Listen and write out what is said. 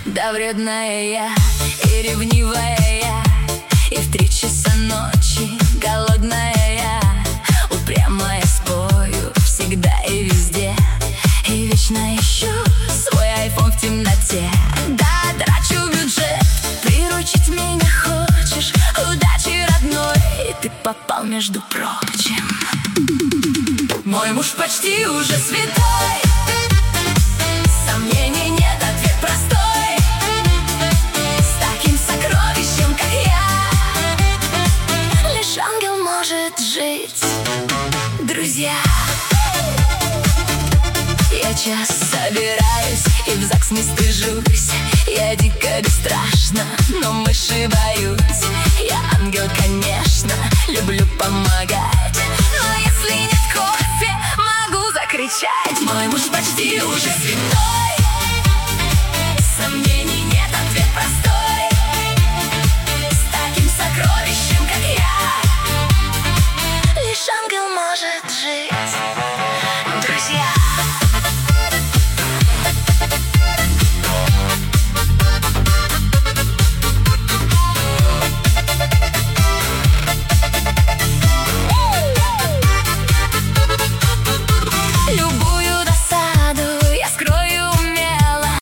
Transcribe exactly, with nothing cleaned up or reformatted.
Да вредная я и ревнивая я, и в три часа ночи голодная я. Упрямая спою всегда и везде, и вечно ищу свой айфон в темноте. Да, трачу бюджет, приручить меня хочешь. Удачи, родной, ты попал, между прочим. Мой муж почти уже святой, сомнений нет, ответ простой. С таким сокровищем, как я, лишь ангел может жить. Друзья, я час собираюсь и в ЗАГС не стыжусь. Я дико бесстрашна, но мыши боюсь. Я ангел, конечно, люблю помогать, но если нет кофе, могу закричать. Мой муж почти уже святой,